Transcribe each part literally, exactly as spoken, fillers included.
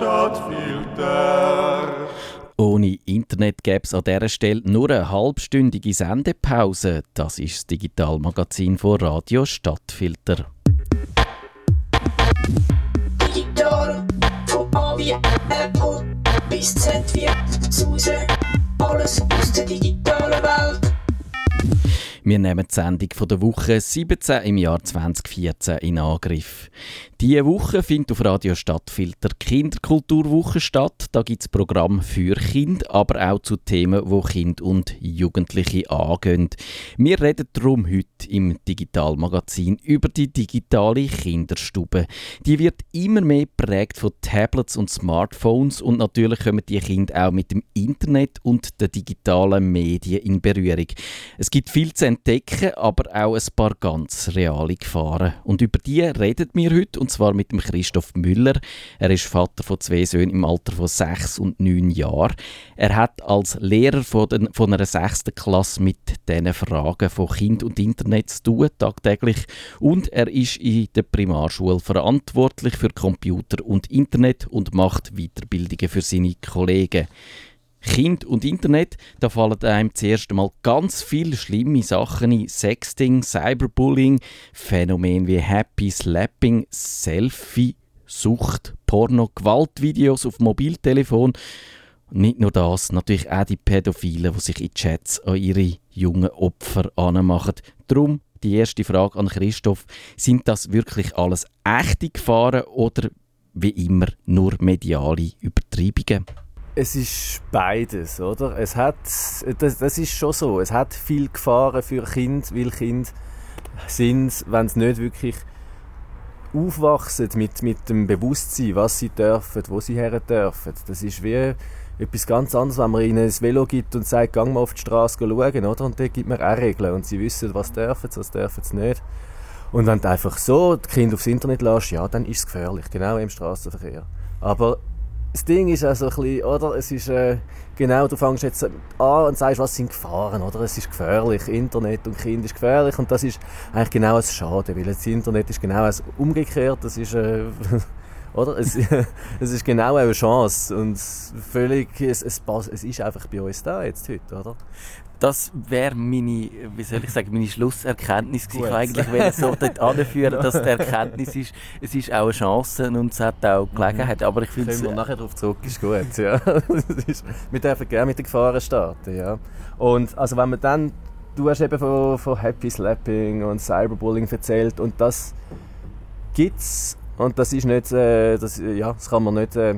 Stadtfilter. Ohne Internet gäbe es an dieser Stelle nur eine halbstündige Sendepause. Das ist das Digitalmagazin von Radio Stadtfilter. Digital, von A wie Apple bis Z wie Suse. Alles aus der digitalen Welt. Wir nehmen die Sendung von der Woche siebzehn im Jahr zwanzig vierzehn in Angriff. Diese Woche findet auf Radio Stadtfilter die Kinderkulturwoche statt. Da gibt es Programme für Kinder, aber auch zu Themen, die Kinder und Jugendliche angehen. Wir reden darum heute im Digitalmagazin über die digitale Kinderstube. Die wird immer mehr geprägt von Tablets und Smartphones und natürlich kommen die Kinder auch mit dem Internet und den digitalen Medien in Berührung. Es gibt viel zu entdecken, aber auch ein paar ganz reale Gefahren. Und über die reden wir heute, und zwar mit dem Christoph Müller. Er ist Vater von zwei Söhnen im Alter von sechs und neun Jahren. Er hat als Lehrer von, den, von einer sechsten Klasse mit diesen Fragen von Kind und Internet zu tun, tagtäglich. Und er ist in der Primarschule verantwortlich für Computer und Internet und macht Weiterbildungen für seine Kollegen. Kind und Internet, da fallen einem zuerst einmal ganz viele schlimme Sachen ein. Sexting, Cyberbullying, Phänomene wie Happy Slapping, Selfie, Sucht, Porno, Gewaltvideos auf Mobiltelefon. Nicht nur das, natürlich auch die Pädophilen, die sich in Chats an ihre jungen Opfer anmachen. Darum die erste Frage an Christoph. Sind das wirklich alles echte Gefahren oder wie immer nur mediale Übertreibungen? Es ist beides, oder? Es hat, das, das ist schon so. Es hat viele Gefahren für Kinder, weil Kinder sind, wenn sie nicht wirklich aufwachsen mit, mit dem Bewusstsein, was sie dürfen, wo sie her dürfen. Das ist wie etwas ganz anderes, wenn man ihnen ein Velo gibt und sagt, geh mal auf die Straße schauen, oder? Und dann gibt man auch Regeln und sie wissen, was dürfen sie, was dürfen sie nicht. Und wenn du einfach so die Kinder aufs Internet lässt, ja, dann ist es gefährlich, genau im Straßenverkehr. Aber das Ding ist also ein bisschen, oder? Es ist, äh, genau, du fängst jetzt an und sagst, was sind Gefahren, oder? Es ist gefährlich, Internet und Kind ist gefährlich und das ist eigentlich genau das Schade, weil das Internet ist genau das umgekehrt, das ist, äh, oder? Es, es ist genau eine Chance und völlig, es, es, es ist einfach bei uns da jetzt heute, oder? Das wäre meine, wie soll ich sagen, meine Schlusserkenntnis gewesen. Ich eigentlich will so dort anführen, dass die Erkenntnis ist, es ist auch eine Chance und es hat auch Gelegenheit. Aber ich finde, können wir nachher darauf zurück, ist gut, ja. ist, wir dürfen gerne mit den Gefahren starten, ja. Und also wenn man dann, du hast eben von, von Happy Slapping und Cyberbullying erzählt und das gibt's und das ist nicht, äh, das, ja, das kann man nicht äh,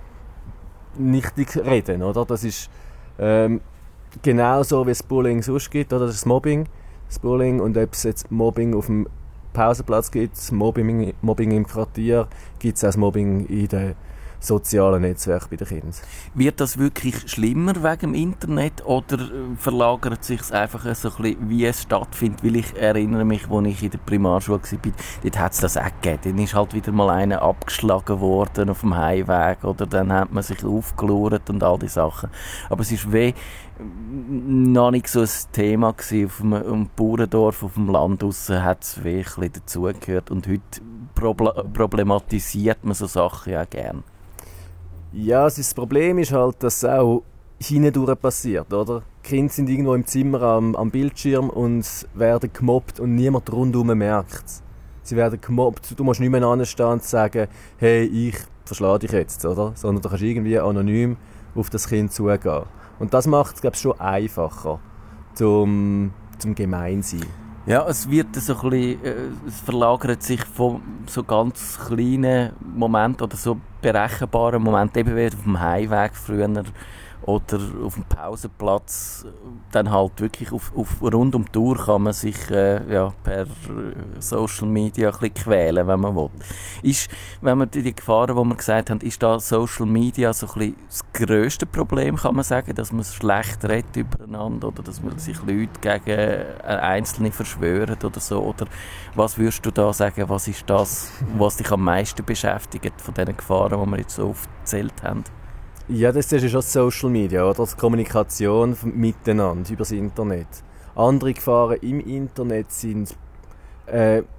nichtig reden, oder? Das ist ähm, genauso wie es Bullying sonst gibt, oder das Mobbing, das Bullying, und ob es jetzt Mobbing auf dem Pausenplatz gibt, Mobbing, Mobbing im Quartier, gibt es auch das Mobbing in den sozialen Netzwerken bei den Kindern. Wird das wirklich schlimmer wegen dem Internet oder verlagert sich es einfach so ein bisschen, wie es stattfindet? Weil ich erinnere mich, als ich in der Primarschule war, dort hat es das auch gegeben. Dann ist halt wieder mal einer abgeschlagen worden auf dem Heimweg oder dann hat man sich aufgelauert und all die Sachen. Aber es ist wie noch nicht so ein Thema gewesen. Auf einem, einem Bauerndorf auf dem Land draussen hat es wirklich dazugehört und heute problematisiert man so Sachen ja gerne. Ja, das Problem ist halt, dass es auch hindurch passiert, oder? Die Kinder sind irgendwo im Zimmer am, am Bildschirm und werden gemobbt und niemand rundherum merkt es. Sie werden gemobbt, du musst nicht mehr anstehen und sagen, hey, ich verschlage dich jetzt, oder? Sondern du kannst irgendwie anonym auf das Kind zugehen. Und das macht es, glaube ich, schon einfacher zum, zum Gemeinsein. Ja, es wird so ein bisschen, äh, es verlagert sich von so ganz kleinen Momenten oder so berechenbaren Momenten, eben wie auf dem Heimweg früher oder auf dem Pausenplatz, dann halt wirklich auf, auf rund um die Tour kann man sich äh, ja, per Social Media ein bisschen quälen, wenn man will. Ist, wenn man die, die Gefahren, die wir gesagt haben, ist da Social Media so ein bisschen das grösste Problem, kann man sagen, dass man es schlecht redet übereinander oder dass man sich Leute gegen Einzelne verschwören oder so, oder was würdest du da sagen, was ist das, was dich am meisten beschäftigt von diesen Gefahren, die wir jetzt so aufgezählt haben? Ja, das ist schon Social Media, oder? Die Kommunikation miteinander über das Internet. Andere Gefahren im Internet sind, äh,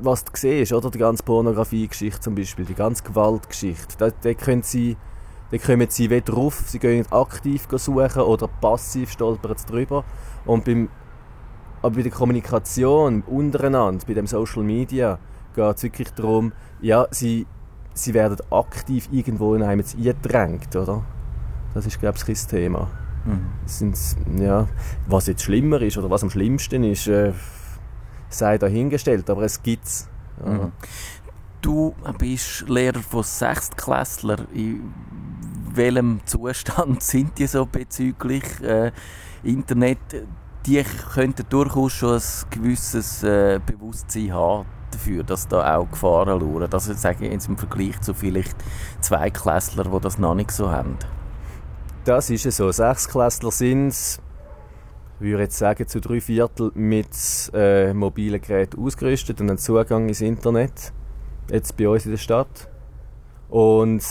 was du siehst, oder? Die ganze Pornografie-Geschichte zum Beispiel, die ganze Gewaltgeschichte, da, da, können sie, da kommen sie weder drauf, sie gehen aktiv suchen oder passiv stolpern sie drüber. Und beim, aber bei der Kommunikation untereinander, bei dem Social Media, geht es wirklich darum, ja, sie, sie werden aktiv irgendwo in einem eingedrängt, oder? Das ist, glaube ich, das Thema. Mhm. Sind, ja, was jetzt schlimmer ist oder was am schlimmsten ist, äh, sei dahingestellt, aber es gibt es. Ja. Mhm. Du bist Lehrer von Sechstklässlern. In welchem Zustand sind die so bezüglich äh, Internet? Die könnten durchaus schon ein gewisses äh, Bewusstsein haben dafür, dass da auch Gefahren lauern. Das sage ich jetzt im Vergleich zu vielleicht Zweiklässlern, die das noch nicht so haben. Das ist es so. Sechsklässler sind, ich würde jetzt sagen, zu drei Viertel mit äh, mobilen Geräten ausgerüstet und einen Zugang ins Internet. Jetzt bei uns in der Stadt. Und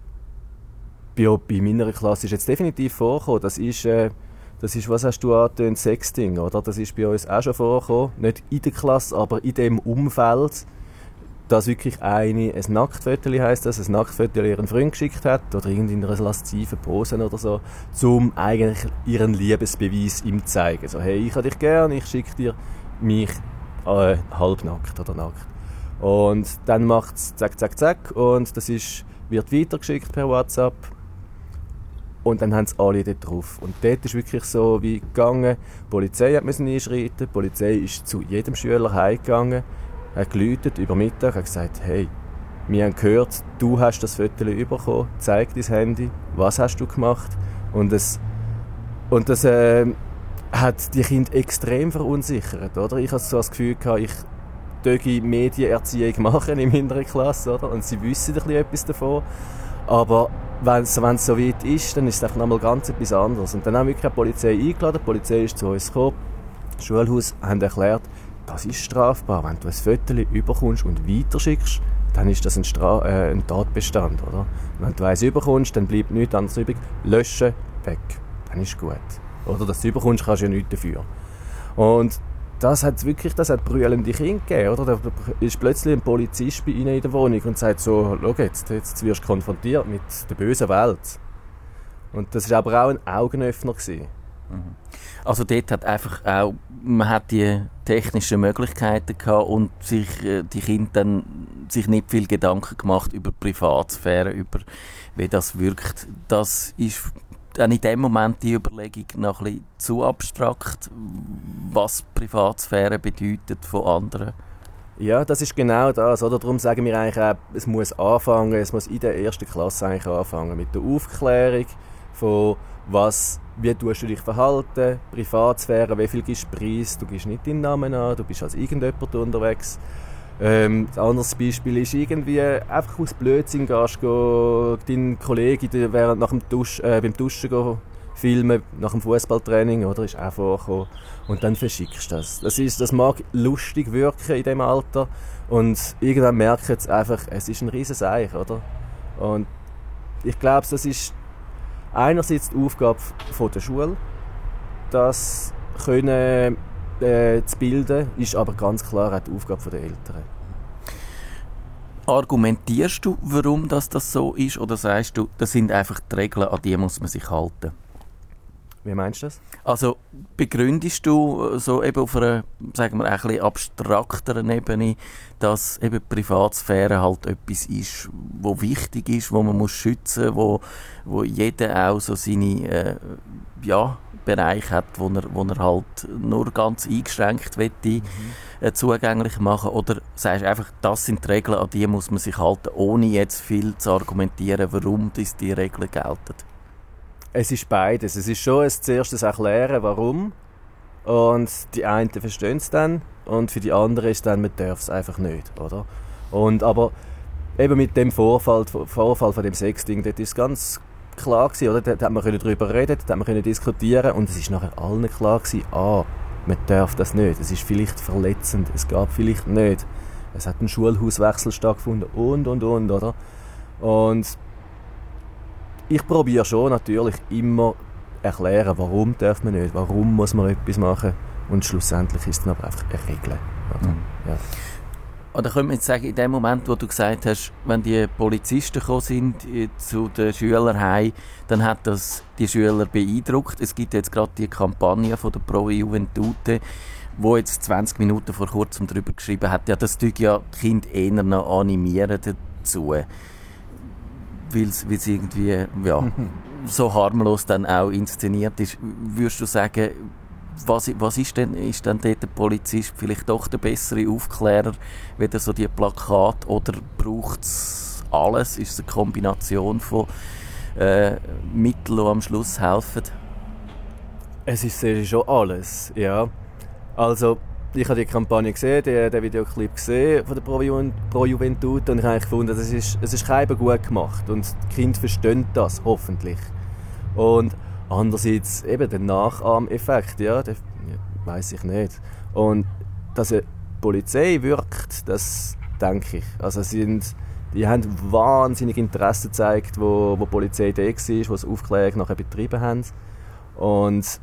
bei, bei meiner Klasse ist jetzt definitiv vorgekommen. Das ist, äh, das ist, was hast du angetönt, Sexting, oder? Das ist bei uns auch schon vorgekommen. Nicht in der Klasse, aber in dem Umfeld. Dass wirklich eine, ein Nacktfoto heisst das, ein Nacktfoto ihren Freund geschickt hat oder in einer lasziven Pose oder so, um eigentlich ihren Liebesbeweis ihm zu zeigen. So, hey, ich habe dich gern, ich schicke dir mich äh, halbnackt oder nackt. Und dann macht es zack, zack, zack und das ist, wird weitergeschickt per WhatsApp. Und dann haben es alle dort drauf. Und dort ist wirklich so wie gegangen, die Polizei musste einschreiten, die Polizei ist zu jedem Schüler heimgegangen, hat geläutet über Mittag, hat gesagt, hey, wir haben gehört, du hast das Foto bekommen, zeig dein Handy, was hast du gemacht? Und das, und das äh, hat die Kinder extrem verunsichert, oder? Ich hatte so das Gefühl gehabt, ich dürfe Medienerziehung machen in meiner Klasse, oder? Und sie wissen ein bisschen etwas davon. Aber wenn es so weit ist, dann ist es noch mal ganz etwas anderes. Und dann haben wir wirklich die Polizei eingeladen, die Polizei ist zu uns gekommen, das Schulhaus haben erklärt, das ist strafbar. Wenn du ein Foto überkommst und weiterschickst, dann ist das ein, Stra- äh, ein Tatbestand. Oder? Wenn du eins überkommst, dann bleibt nichts anderes übrig. Löschen, weg. Dann ist gut. Oder dass du überkommst, kannst du ja nichts dafür. Und das hat wirklich, das hat brüllende Kinder gegeben. Oder? Da ist plötzlich ein Polizist bei ihnen in der Wohnung und sagt so, schau jetzt, jetzt wirst du konfrontiert mit der bösen Welt. Und das war aber auch ein Augenöffner gewesen. Also dort hat einfach auch, man hat die technischen Möglichkeiten gehabt und sich, äh, die Kinder dann sich nicht viel Gedanken gemacht über die Privatsphäre, über wie das wirkt. Das ist dann in dem Moment die Überlegung noch ein bisschen zu abstrakt, was Privatsphäre bedeutet von anderen. Ja, das ist genau das. Oder? Darum sagen wir eigentlich auch, es muss anfangen, es muss in der ersten Klasse eigentlich anfangen mit der Aufklärung von was, wie tust du dich verhalten, Privatsphäre, wie viel gibst du preis, du gibst nicht deinen Namen an, du bist als irgendjemand unterwegs. Ähm, ein anderes Beispiel ist irgendwie einfach aus Blödsinn gehst, go, deinen Kollegen während nach dem Dusch, äh, beim Duschen go filmen, nach dem Fußballtraining, oder, ist auch vorgekommen. Und dann verschickst du das. Das, ist, das mag lustig wirken in diesem Alter und irgendwann merken sie einfach, es ist ein riesen Seich, oder? Und ich glaube, das ist einerseits die Aufgabe von der Schule, das können äh, zu bilden, ist aber ganz klar auch die Aufgabe der Eltern. Argumentierst du, warum das, das so ist, oder sagst du, das sind einfach die Regeln, an die muss man sich halten? Wie meinst du das? Also begründest du so eben auf einer, sagen wir, ein bisschen abstrakteren Ebene, dass eben Privatsphäre halt etwas ist, wo wichtig ist, wo man muss schützen, wo, wo jeder auch so seine äh, ja, Bereiche hat, wo er, wo er halt nur ganz eingeschränkt möchte, mhm. äh, zugänglich machen, oder sagst du einfach, das sind die Regeln, an die muss man sich halten, ohne jetzt viel zu argumentieren, warum das die Regeln gelten? Es ist beides. Es ist schon ein zuerstes Erklären, warum. Und die einen verstehen es dann und für die anderen ist dann, man darf es einfach nicht. Oder? Und, aber eben mit dem Vorfall, Vorfall von dem Sexting, dort ist es ganz klar gewesen, oder? Da hat man darüber reden, da hat man diskutieren und es ist nachher allen klar gewesen, ah, man darf das nicht. Es ist vielleicht verletzend, es gab vielleicht nicht. Es hat ein Schulhauswechsel stattgefunden und, und, und, oder? Und ich probiere schon natürlich immer erklären, warum darf man nicht, warum muss man etwas machen und schlussendlich ist es dann aber einfach eine Regel. Mhm. Ja. Oder könnte man jetzt sagen, in dem Moment, wo du gesagt hast, wenn die Polizisten gekommen sind äh, zu den Schülern heim, dann hat das die Schüler beeindruckt. Es gibt jetzt gerade die Kampagne von der Pro Juventute, wo jetzt zwanzig Minuten vor kurzem darüber geschrieben hat, ja, das tut ja die Kinder eher noch animieren dazu, weil es irgendwie ja, so harmlos dann auch inszeniert ist. Würdest du sagen, Was, was ist denn, ist denn dort der Polizist vielleicht doch der bessere Aufklärer, weder so die Plakate, oder braucht es alles? Ist es eine Kombination von äh, Mitteln, die am Schluss helfen? Es ist sehr schon alles, ja. Also, ich habe die Kampagne gesehen, den, den Videoclip gesehen von der Pro, Ju- Pro Juventute, und ich habe gefunden, es ist, es ist keinem gut gemacht und die Kinder verstehen das, hoffentlich. Und andererseits eben der Nachahmeffekt, ja, den weiss ich nicht. Und dass eine Polizei wirkt, das denke ich. Also sind, die haben wahnsinnig Interesse gezeigt, wo, wo die Polizei da war, wo sie Aufklärung nachher betrieben haben. Und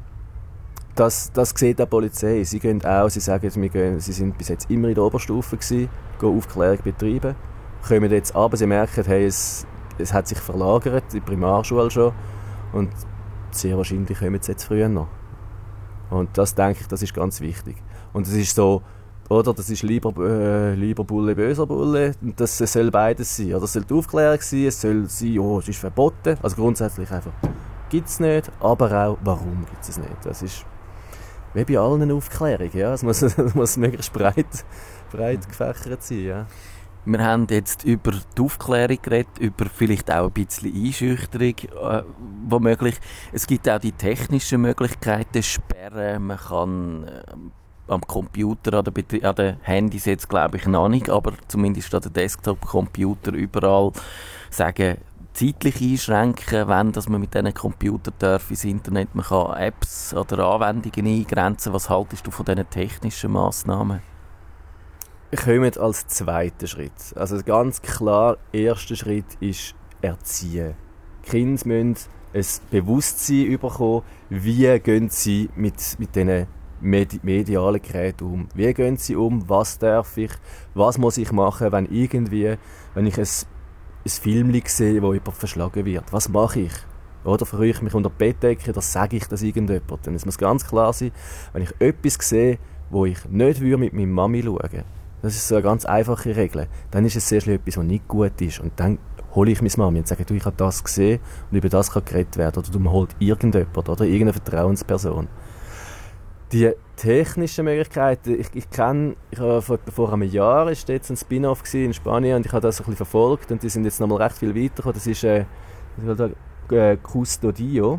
das, das sieht die Polizei. Sie gehen auch, sie sagen, wir gehen, sie sind bis jetzt immer in der Oberstufe gewesen, gehen Aufklärung betreiben, kommen jetzt aber sie merken, hey, es, es hat sich verlagert, in der Primarschule schon. Und sehr wahrscheinlich kommen sie jetzt früher noch. Und das denke ich, das ist ganz wichtig. Und es ist so, oder, das ist lieber, äh, lieber Bulle, böser Bulle. Und das soll beides sein. Oder es soll die Aufklärung sein, es soll sein, oh, es ist verboten. Also grundsätzlich einfach, gibt es nicht, aber auch, warum gibt es nicht. Das ist wie bei allen Aufklärungen, ja. Es muss, es muss möglichst breit, breit gefächert sein, ja. Wir haben jetzt über die Aufklärung geredet, über vielleicht auch ein bisschen Einschüchterung, äh, womöglich. Es gibt auch die technischen Möglichkeiten, Sperren, man kann äh, am Computer, an den, an den Handys jetzt glaube ich noch nicht, aber zumindest an den Desktop-Computer überall sagen, zeitlich einschränken, wenn dass man mit diesen Computern darf ins Internet, man kann Apps oder Anwendungen eingrenzen. Was haltest du von diesen technischen Massnahmen? Kommen als zweiter Schritt. Also ganz klar, der erste Schritt ist Erziehen. Die Kinder müssen ein Bewusstsein bekommen, wie gehen sie mit, mit diesen Medi- medialen Geräten um. Wie gehen sie um, was darf ich, was muss ich machen, wenn irgendwie, wenn ich ein, ein Film sehe, wo jemand verschlagen wird. Was mache ich? Oder verrühre ich mich unter die Bettdecke, oder sage ich das irgendjemandem? Es muss ganz klar sein, wenn ich etwas sehe, wo ich nicht mit meiner Mami schauen würde, das ist so eine ganz einfache Regel. Dann ist es sehr schnell etwas, was nicht gut ist. Und dann hole ich meine Mami und sage, du, ich habe das gesehen und über das kann geredet werden. Oder du holt irgendjemand oder irgendeine Vertrauensperson. Die technischen Möglichkeiten, ich, ich kenne, ich habe vor, vor einem Jahr ist jetzt ein Spin-off in Spanien und ich habe das ein bisschen verfolgt und die sind jetzt noch mal recht viel weitergekommen. Das ist äh, äh, Custodio.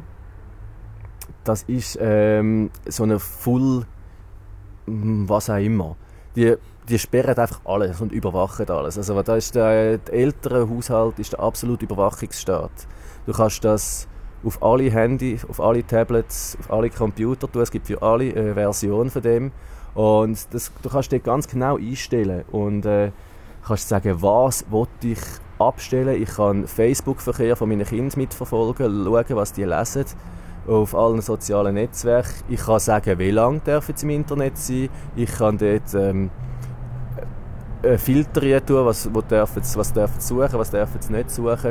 Das ist ähm, so eine Full, was auch immer. Die, die sperren einfach alles und überwachen alles. Also da ist der, der ältere Haushalt ist der absolute Überwachungsstaat. Du kannst das auf alle Handys, auf alle Tablets, auf alle Computer tun. Es gibt für alle eine Version von dem. Und das, du kannst dort ganz genau einstellen und äh, kannst sagen, was will ich abstellen. Ich kann Facebook-Verkehr von meinen Kindern mitverfolgen, schauen, was die lesen. Auf allen sozialen Netzwerken. Ich kann sagen, wie lange dürfen sie im Internet sein. Ich kann dort ähm, äh, Filter tun, was, wo dürfen sie, was dürfen sie suchen, was dürfen sie nicht suchen.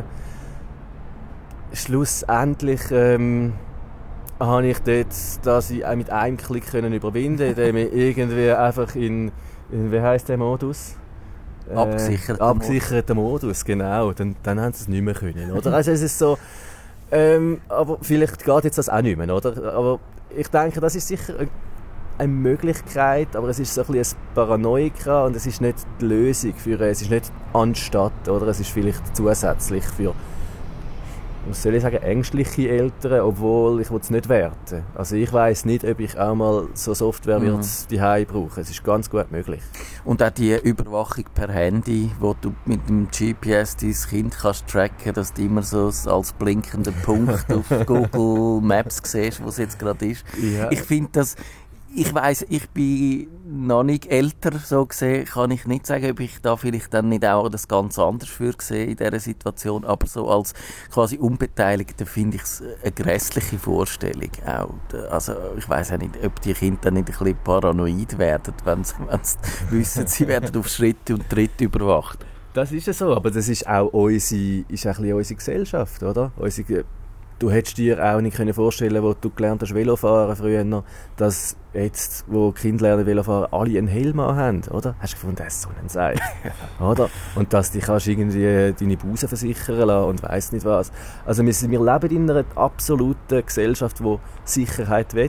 Schlussendlich ähm, habe ich dort, dass ich auch mit einem Klick können überwinden, indem ich irgendwie einfach in, in wie heisst der Modus? Äh, abgesicherter abgesicherter Modus. Modus, genau. Dann, dann haben sie es nicht mehr können, oder? Also es ist so. Ähm, aber vielleicht geht jetzt das auch nicht mehr, oder? Aber ich denke, das ist sicher eine Möglichkeit, aber es ist so ein bisschen ein Paranoika und es ist nicht die Lösung für, es ist nicht anstatt, oder? Es ist vielleicht zusätzlich für, was soll ich sagen, ängstliche Eltern, obwohl ich es nicht werten. Also ich weiss nicht, ob ich auch mal so Software mhm. zu Hause brauche. Es ist ganz gut möglich. Und auch die Überwachung per Handy, wo du mit dem G P S dein Kind kannst tracken, dass du immer so als blinkenden Punkt auf Google Maps siehst, wo es jetzt gerade ist. Ja. Ich finde das, ich weiss, ich bin noch nicht älter, so gesehen, kann ich nicht sagen, ob ich da vielleicht dann nicht auch das ganz anders für sehe in dieser Situation, aber so als quasi Unbeteiligter finde ich es eine grässliche Vorstellung auch. Also ich weiss auch nicht, ob die Kinder dann nicht ein bisschen paranoid werden, wenn sie wissen, sie werden auf Schritt und Tritt überwacht. Das ist ja so, aber das ist auch unsere, ist auch ein bisschen unsere Gesellschaft, oder? Unsere, du hättest dir auch nicht vorstellen, wo du gelernt hast Velofahren früher, dass jetzt, wo die Kinder lernen Velofahren, alle einen Helm haben, oder? Hast du gefunden, das ist so ein Seil, oder? Und dass du kannst irgendwie deine Busen versichern lassen und weiss nicht was. Also wir, wir leben in einer absoluten Gesellschaft, die Sicherheit will.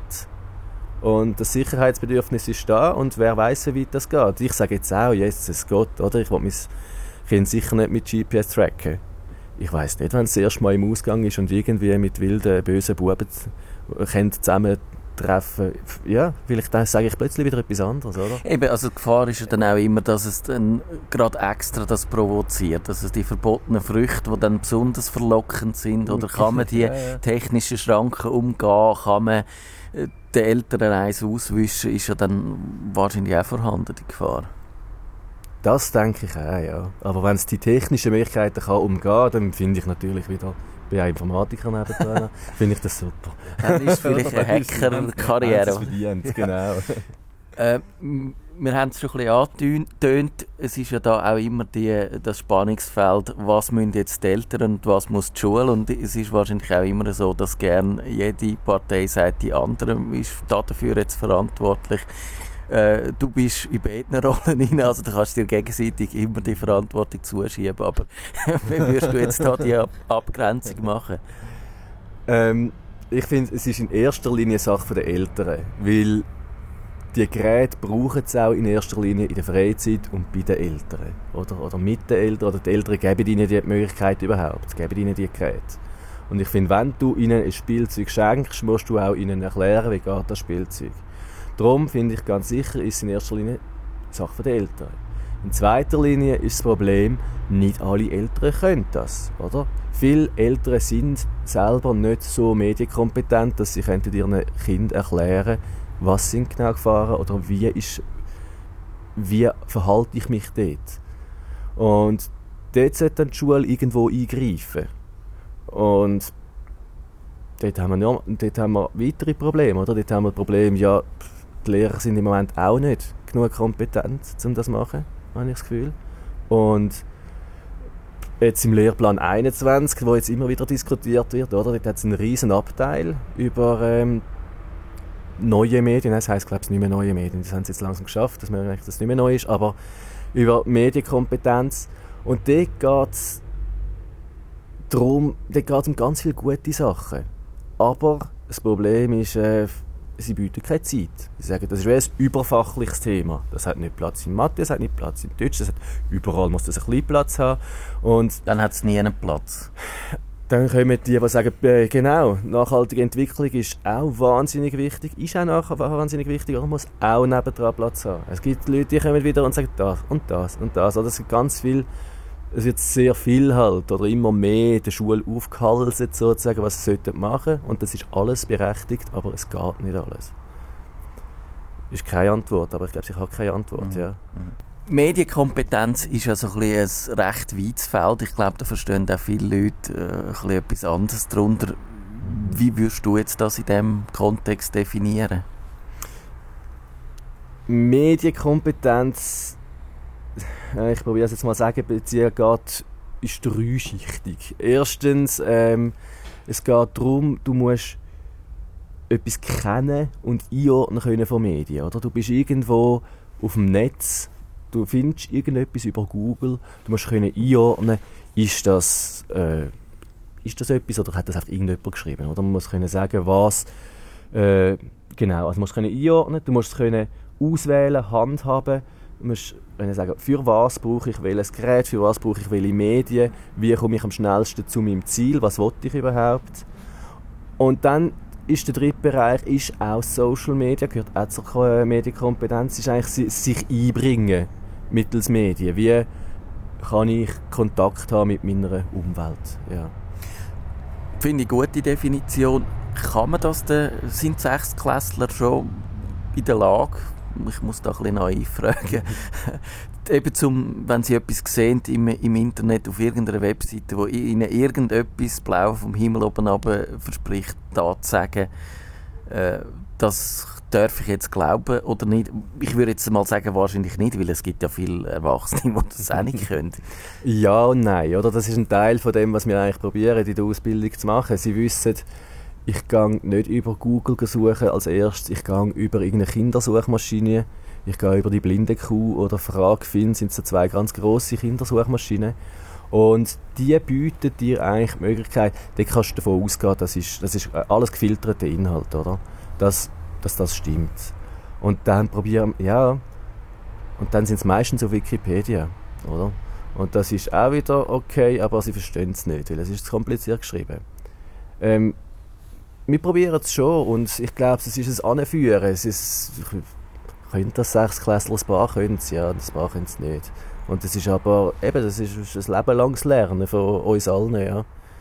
Und das Sicherheitsbedürfnis ist da und wer weiss, wie weit das geht. Ich sage jetzt auch, jetzt es geht, oder? Ich will mein Kind sicher nicht mit G P S tracken. Ich weiss nicht, wenn es das erste Mal im Ausgang ist und irgendwie mit wilden, bösen Buben zusammentreffen. Ja, vielleicht sage ich plötzlich wieder etwas anderes, oder? Eben, also die Gefahr ist ja dann auch immer, dass es dann gerade extra das provoziert. Also die verbotenen Früchte, die dann besonders verlockend sind. Oder kann man die ja, ja. technischen Schranken umgehen? Kann man den Eltern eins auswischen? Ist ja dann wahrscheinlich auch vorhanden, die Gefahr. Das denke ich auch, ja. Aber wenn es die technischen Möglichkeiten kann umgehen kann, dann finde ich natürlich wieder, ich bin ja Informatiker nebendran, finde ich das super. Dann ist vielleicht eine Hacker-Karriere. verdient, genau. äh, wir haben es schon ein bisschen angetönt, es ist ja da auch immer die, das Spannungsfeld, was müssen jetzt die Eltern und was muss die Schule, und es ist wahrscheinlich auch immer so, dass gerne jede Partei sagt, die andere ist dafür jetzt verantwortlich. Äh, du bist in beiden Rollen rein, also du kannst dir gegenseitig immer die Verantwortung zuschieben, aber wie würdest du jetzt da die Ab- Abgrenzung machen? Ähm, ich finde, es ist in erster Linie eine Sache der Eltern, weil die Geräte brauchen es auch in erster Linie in der Freizeit und bei den Eltern, oder, oder mit den Eltern, oder die Eltern geben ihnen die Möglichkeit überhaupt, geben ihnen die Geräte. Und ich finde, wenn du ihnen ein Spielzeug schenkst, musst du auch ihnen erklären, wie geht das Spielzeug. Darum finde ich ganz sicher, ist es in erster Linie Sache der Eltern. In zweiter Linie ist das Problem, nicht alle Eltern können das, oder? Viele Eltern sind selber nicht so medienkompetent, dass sie ihren Kindern erklären, was sind genau Gefahren oder wie, ist, wie verhalte ich mich dort. Und dort sollte dann die Schule irgendwo eingreifen. Und dort haben wir, ja, dort haben wir weitere Probleme, oder? Dort haben wir das Problem, ja, die Lehrer sind im Moment auch nicht genug kompetent, um das zu machen, habe ich das Gefühl. Und jetzt im Lehrplan einundzwanzig, wo jetzt immer wieder diskutiert wird, oder? Dort hat es einen riesen Abteil über ähm, neue Medien. Das heisst, glaube ich, nicht mehr neue Medien. Das haben sie jetzt langsam geschafft, dass man das nicht mehr neu ist, aber über Medienkompetenz. Und dort geht es darum, dort geht es um ganz viele gute Sachen. Aber das Problem ist, äh, sie bieten keine Zeit. Sie sagen, das ist ein überfachliches Thema. Das hat nicht Platz in Mathe, das hat nicht Platz in Deutsch, das hat, überall muss das ein bisschen Platz haben. Und dann hat es nie einen Platz. Dann kommen die, die sagen, äh, genau, nachhaltige Entwicklung ist auch wahnsinnig wichtig, ist auch nachher wahnsinnig wichtig, aber muss auch nebendran Platz haben. Es gibt Leute, die kommen wieder und sagen, das und das und das. Also es sind ganz viel, es wird sehr viel halt, oder immer mehr in der Schule aufgehalsen, sozusagen, was sie machen sollten. Und das ist alles berechtigt, aber es geht nicht alles. Ist keine Antwort, aber ich glaube, ich habe keine Antwort, mhm. ja. Medienkompetenz ist ja so ein, bisschen ein recht weites Feld. Ich glaube, da verstehen auch viele Leute äh, ein bisschen etwas anderes darunter. Wie würdest du jetzt das in diesem Kontext definieren? Medienkompetenz, ich probiere es jetzt mal zu sagen, beziehen geht, ist dreischichtig. Erstens, ähm, es geht darum, du musst etwas kennen und einordnen können von Medien. Oder? Du bist irgendwo auf dem Netz, du findest irgendetwas über Google, du musst können einordnen, ist das, äh, ist das etwas oder hat das einfach irgendjemand geschrieben. Oder? Man muss können sagen, was, äh, genau, also du musst können einordnen, du musst können auswählen, handhaben, du musst können sagen, für was brauche ich welches Gerät, für was brauche ich welche Medien, wie komme ich am schnellsten zu meinem Ziel, was will ich überhaupt. Und dann ist der dritte Bereich ist auch Social Media, gehört auch zur Medienkompetenz, ist eigentlich sich einbringen mittels Medien. Wie kann ich Kontakt haben mit meiner Umwelt? Ja. Finde ich eine gute Definition. Kann man das, den, sind Sechstklässler schon in der Lage, ich muss da ein bisschen naiv fragen, eben zum, wenn Sie etwas sehen im, im Internet auf irgendeiner Webseite, wo Ihnen irgendetwas blau vom Himmel oben runter verspricht, da zu sagen, äh, das darf ich jetzt glauben oder nicht? Ich würde jetzt mal sagen, wahrscheinlich nicht, weil es gibt ja viele Erwachsene, die das auch nicht können. Ja und nein, oder? Das ist ein Teil von dem, was wir eigentlich probieren, in der Ausbildung zu machen. Sie wissen, ich gehe nicht über Google suchen als erstes, ich gehe über irgendeine Kindersuchmaschine, ich gehe über die Blindekuh oder Fragfin, sind so zwei ganz grosse Kindersuchmaschinen. Und die bieten dir eigentlich die Möglichkeit, da kannst du davon ausgehen, das ist, das ist alles gefilterter Inhalt, oder? Dass, dass das stimmt. Und dann probieren, ja, und dann sind es meistens auf Wikipedia, oder? Und das ist auch wieder okay, aber sie verstehen es nicht, weil es ist zu kompliziert geschrieben. Ähm, wir probieren es schon und ich glaube, es ist ein Anführen. Es ist, können das Sechsklässler, ein paar können es, ja, ein paar können es nicht. Und das ist aber, eben, das ist ein lebenlanges Lernen von uns allen, ja.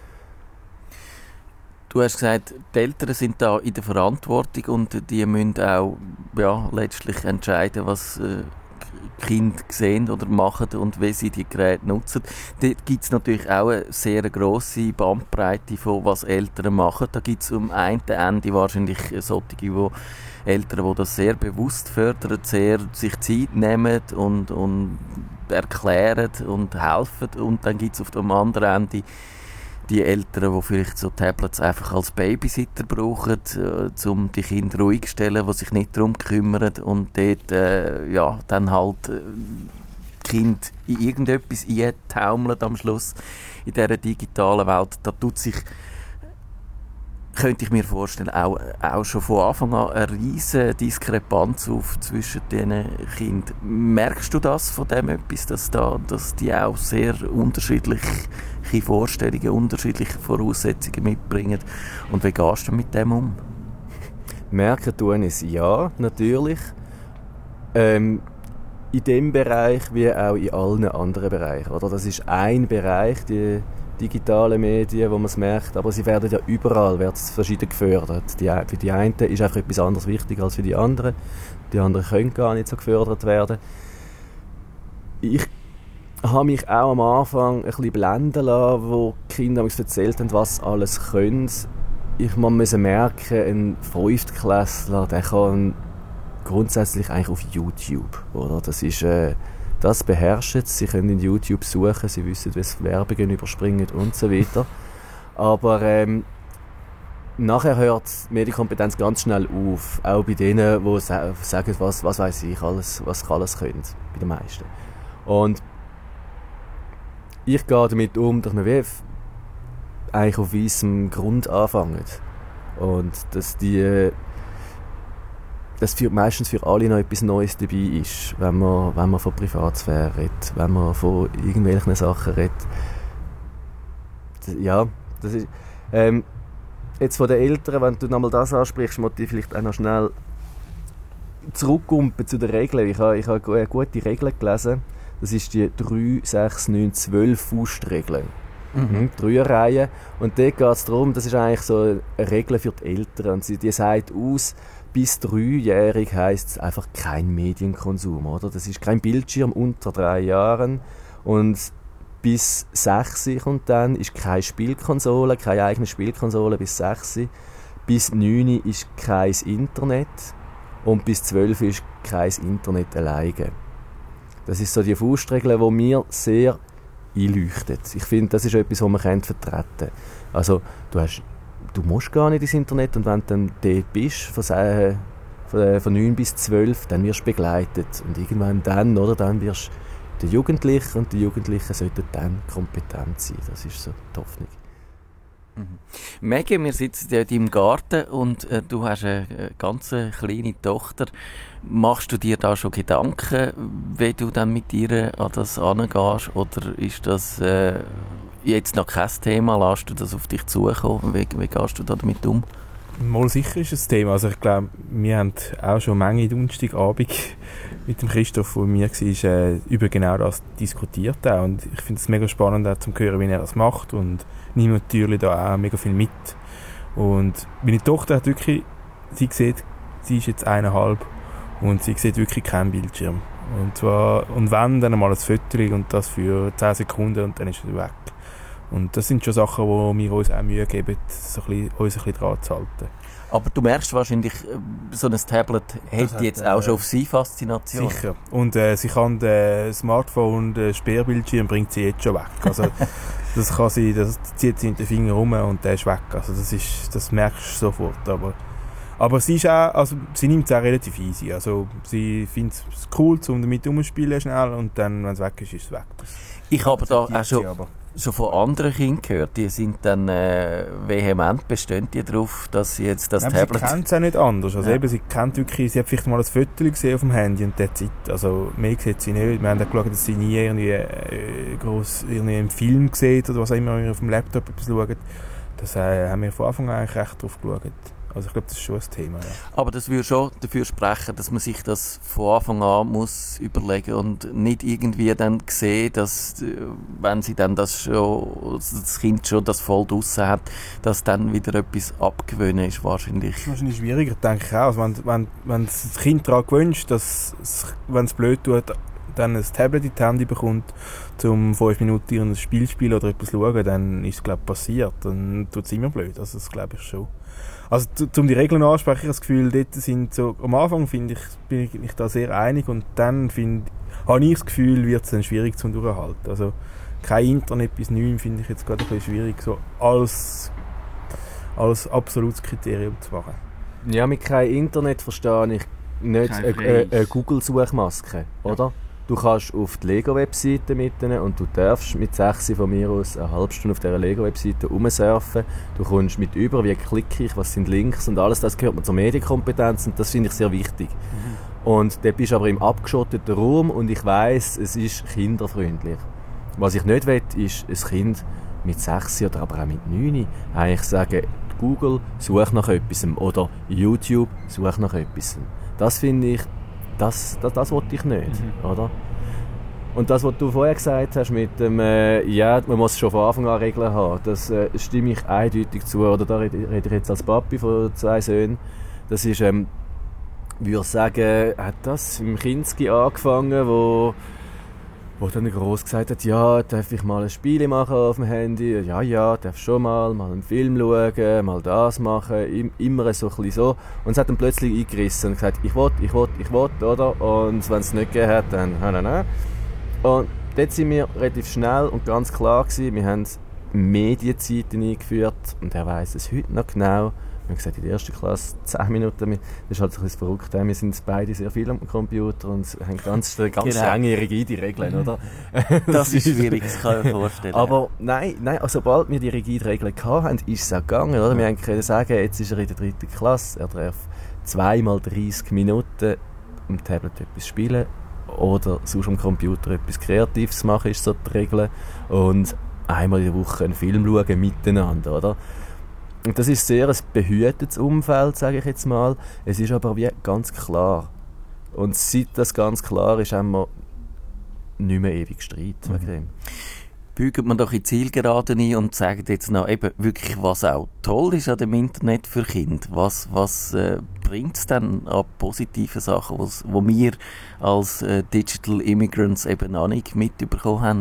Du hast gesagt, die Eltern sind da in der Verantwortung und die müssen auch ja, letztlich entscheiden, was äh, Kinder sehen oder machen und wie sie die Geräte nutzen. Dort gibt es natürlich auch eine sehr grosse Bandbreite von was Eltern machen. Da gibt es am einen Ende wahrscheinlich solche, die Eltern, die das sehr bewusst fördern, sehr sich Zeit nehmen und, und erklären und helfen. Und dann gibt es auf dem anderen Ende die Eltern, die vielleicht so Tablets einfach als Babysitter brauchen, äh, um die Kinder ruhig zu stellen, die sich nicht darum kümmern und dort äh, ja, dann halt äh, die Kinder in irgendetwas eintaumeln am Schluss in dieser digitalen Welt. Da tut sich, könnte ich mir vorstellen, auch, auch schon von Anfang an eine riesige Diskrepanz auf zwischen diesen Kindern. Merkst du das von dem etwas, dass, da, dass die auch sehr unterschiedliche Vorstellungen, unterschiedliche Voraussetzungen mitbringen? Und wie gehst du mit dem um? Merken tun es ja, natürlich. Ähm, in dem Bereich wie auch in allen anderen Bereichen. Oder? Das ist ein Bereich, die digitale Medien, wo man es merkt, aber sie werden ja überall werden verschieden gefördert. Die, für die einen ist einfach etwas anderes wichtig als für die anderen. Die anderen können gar nicht so gefördert werden. Ich habe mich auch am Anfang ein bisschen blenden lassen, wo die Kinder uns erzählt haben, was alles können. Ich musste merken, ein Fünftklässler, der kann grundsätzlich eigentlich auf YouTube, oder? Das ist äh, das beherrschen sie. Sie können in YouTube suchen, sie wissen, wie es Werbungen überspringen und so weiter. Aber ähm, nachher hört die Medienkompetenz ganz schnell auf. Auch bei denen, die sa- sagen, was, was weiss ich, alles, was ich alles können. Bei den meisten. Und ich gehe damit um, dass wir wie eigentlich auf weissem Grund anfangen. Und dass die dass für, meistens für alle noch etwas Neues dabei ist, wenn man, wenn man von Privatsphäre redet, wenn man von irgendwelchen Sachen redet. Das, ja, das ist... Ähm, jetzt von den Eltern, wenn du nochmal das ansprichst, muss ich vielleicht auch noch schnell zurückkommen zu den Regeln. Ich habe, ich habe eine gute Regel gelesen. Das ist die drei, sechs, neun, zwölf Faustregel. Mhm. Dreierreihe. Und dort geht es darum, das ist eigentlich so eine Regel für die Eltern. Und sie, die sagt aus, bis dreijährig heisst es einfach kein Medienkonsum. Oder? Das ist kein Bildschirm unter drei Jahren. Und bis sechs kommt dann, ist keine Spielkonsole, keine eigene Spielkonsole bis sechs. Bis neun ist kein Internet. Und bis zwölf ist kein Internet alleine. Das ist so die Faustregel, die mir sehr einleuchtet. Ich finde, das ist etwas, was man vertreten kann. Also, du, hast, du musst gar nicht ins Internet und wenn du dann dort bist, von, äh, von, von neun bis zwölf, dann wirst du begleitet. Und irgendwann dann, oder, dann wirst du der Jugendliche und die Jugendlichen sollten dann kompetent sein. Das ist so die Hoffnung. Mhm. Maggie, wir sitzen ja in deinem Garten und äh, du hast eine, eine ganz kleine Tochter. Machst du dir da schon Gedanken, wie du dann mit ihr an das angehst? Oder ist das äh, jetzt noch kein Thema? Lässt du das auf dich zukommen? Wie, wie gehst du da damit um? Mal sicher ist es ein Thema. Also ich glaube, wir haben auch schon Menge Donnerstagabend mit dem Christoph, der mir war, äh, über genau das diskutiert. Auch. Und ich finde es mega spannend, auch, zu hören, wie er das macht. Und nehme natürlich da auch mega viel mit. Und meine Tochter hat wirklich, sie sieht, sie ist jetzt eineinhalb und sie sieht wirklich keinen Bildschirm. Und, zwar, und wenn, dann mal ein Foto und das für zehn Sekunden und dann ist es weg. Und das sind schon Sachen, wo wir uns auch Mühe geben, so ein bisschen, uns ein bisschen dran zu halten. Aber du merkst wahrscheinlich, so ein Tablet hat jetzt äh, auch schon auf sie Faszination. Sicher. Und äh, sie kann das Smartphone, den Sperrbildschirm bringt sie jetzt schon weg. Also das kann sie, das zieht sie in den Finger rum und der ist weg. Also das ist, das merkst du sofort. Aber, aber sie ist auch, also sie nimmt es auch relativ easy. Also sie findet es cool, um damit rumzuspielen schnell und dann, wenn es weg ist, ist es weg. Das, ich habe da auch schon... aber. schon von anderen Kindern gehört, die sind dann äh, vehement bestehen die darauf, dass sie jetzt das ja, Tablet... Sie kennt es auch nicht anders. Also ja. eben, sie kennt wirklich, sie hat vielleicht mal ein Foto gesehen auf dem Handy und that's it. Also mehr sieht sie nicht. Wir haben auch geschaut, dass sie nie irgendwie, äh, gross, irgendwie einen Film sieht oder was auch immer, auf dem Laptop etwas schaut. Das äh, haben wir von Anfang an eigentlich recht drauf geschaut. Also ich glaube, das ist schon ein Thema. Ja. Aber das würde schon dafür sprechen, dass man sich das von Anfang an muss überlegen und nicht irgendwie dann sehen, dass, wenn sie dann das schon, das Kind schon das voll draussen hat, dass dann wieder etwas abgewöhnen ist wahrscheinlich. Das ist wahrscheinlich schwieriger, denke ich auch. Also wenn, wenn, wenn das Kind daran gewöhnt, dass es, wenn es blöd tut, dann ein Tablet in die Hände bekommt, um fünf Minuten ein Spiel zu spielen oder etwas zu schauen, dann ist es, glaube ich, passiert. Dann tut es immer blöd. Also das glaube ich schon. Also um die Regeln ansprechen, ich habe das Gefühl, dort sind so, am Anfang finde ich, bin ich mich da sehr einig und dann finde habe ich das Gefühl, wird es dann schwierig zum Durchhalten. Also kein Internet bis neun finde ich jetzt gerade ein bisschen schwierig, so als, als absolutes Kriterium zu machen. Ja, mit kein Internet verstehe ich nicht eine, eine, eine Google-Suchmaske, oder? Ja. Du kannst auf die Lego-Webseite mitnehmen und du darfst mit sechs von mir aus eine halbe Stunde auf dieser Lego-Webseite rumsurfen. Du kommst mit über, wie klicke ich, was sind Links und alles, das gehört mir zur Medienkompetenz und das finde ich sehr wichtig. Mhm. Und dort bist du aber im abgeschotteten Raum und ich weiss, es ist kinderfreundlich. Was ich nicht will, ist ein Kind mit sechs oder aber auch mit neun eigentlich sagen, Google, such nach etwas oder YouTube, such nach etwas. Das finde ich, das, das, das wollte ich nicht, mhm. oder? Und das, was du vorher gesagt hast mit dem, äh, ja, man muss schon von Anfang an Regeln haben, das äh, stimme ich eindeutig zu, oder da rede ich jetzt als Papi von zwei Söhnen, das ist, ähm, ich würde sagen, hat das im Kinski angefangen, wo wo dann der Gross gesagt hat, ja, darf ich mal ein Spiel machen auf dem Handy? Ja, ja, darf schon mal, mal einen Film schauen, mal das machen, immer so ein bisschen so. Und es hat dann plötzlich eingerissen und gesagt, ich will, ich will, ich will, oder? Und wenn es nicht gegeben hat, dann nein, nein, nein. Und dort sind wir relativ schnell und ganz klar gewesen, wir haben Medienzeiten eingeführt und er weiss es heute noch genau. Wir haben gesagt, in der ersten Klasse zehn Minuten, das ist halt ein bisschen verrückt, wir sind beide sehr viel am Computer und haben ganz, ganz genau. strenge, rigide Regeln, oder? Das, das ist schwierig, das kann ich mir vorstellen. Aber nein, nein, also sobald wir die rigide Regeln hatten, ist es auch gegangen, oder? Wir können sagen, jetzt ist er in der dritten Klasse, er darf zweimal dreißig Minuten am Tablet etwas spielen oder sonst am Computer etwas Kreatives machen, ist so die Regel. Und einmal in der Woche einen Film schauen miteinander, oder? Und das ist sehr ein behütetes Umfeld, sage ich jetzt mal. Es ist aber wie ganz klar. Und seit das ganz klar ist, haben wir nicht mehr ewig Streit mhm. wegen dem. Bügelt man doch in Zielgeraden ein und sagt jetzt noch eben wirklich, was auch toll ist an dem Internet für Kinder. Was, was äh, bringt es denn an positiven Sachen, die wir als äh, Digital Immigrants eben noch nicht mitbekommen haben?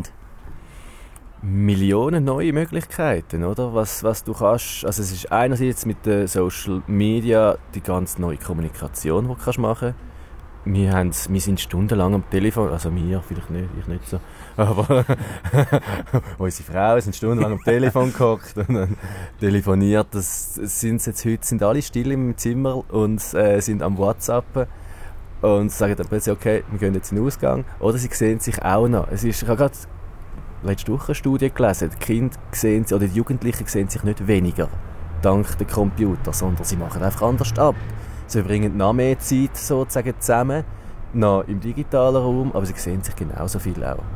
Millionen neue Möglichkeiten, oder? Was, was du kannst, also es ist einerseits mit den Social Media die ganz neue Kommunikation, die du kannst machen kannst. Wir, haben, wir sind stundenlang am Telefon, also wir, vielleicht nicht, ich nicht so, aber unsere Frauen sind stundenlang am Telefon gehockt und dann telefoniert. Das sind jetzt heute sind alle still im Zimmer und äh, sind am WhatsAppen und sagen dann plötzlich, okay, wir gehen jetzt in den Ausgang. Oder sie sehen sich auch noch. Es ist, ich habe gerade letzte Woche eine Studie gelesen, die Kinder sehen, oder die Jugendlichen sehen sich nicht weniger dank dem Computer, sondern sie machen einfach anders ab. Sie verbringen noch mehr Zeit sozusagen zusammen, noch im digitalen Raum, aber sie sehen sich genauso viel auch.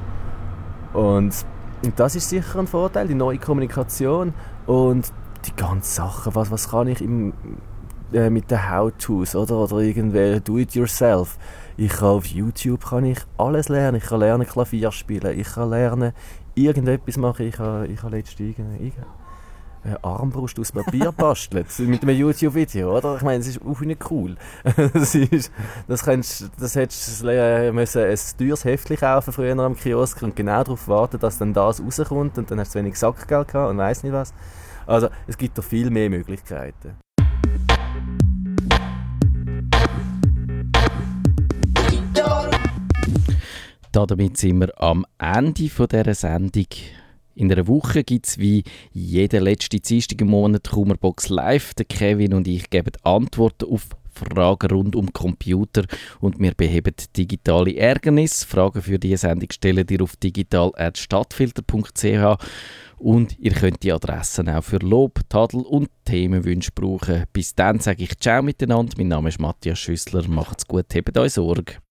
Und, und das ist sicher ein Vorteil, die neue Kommunikation und die ganzen Sachen, was, was kann ich im, äh, mit den How-Tos oder, oder irgendwie Do-it-yourself. Ich kann auf YouTube kann ich alles lernen. Ich kann lernen Klavier spielen. Ich kann lernen irgendetwas machen. Ich kann, ich kann letztens eine Armbrust aus Papier bastelt mit einem YouTube-Video, oder? Ich meine, das ist auch nicht cool. das, ist, das, kannst, das hättest du äh, müssen ein teures Heftchen kaufen früher am Kiosk und genau darauf warten, dass dann das rauskommt und dann hast du wenig Sackgeld gehabt und weiss nicht was. Also es gibt doch viel mehr Möglichkeiten. Damit sind wir am Ende dieser Sendung. In einer Woche gibt es wie jeden letzten Dienstag im Monat Kummerbox Live. Der Kevin und ich geben Antworten auf Fragen rund um Computer und wir beheben digitale Ärgernisse. Fragen für diese Sendung stellen ihr auf digital at stadtfilter punkt c h und ihr könnt die Adressen auch für Lob, Tadel und Themenwünsche brauchen. Bis dann sage ich Ciao miteinander. Mein Name ist Matthias Schüssler. Macht's gut, hebt euch Sorge.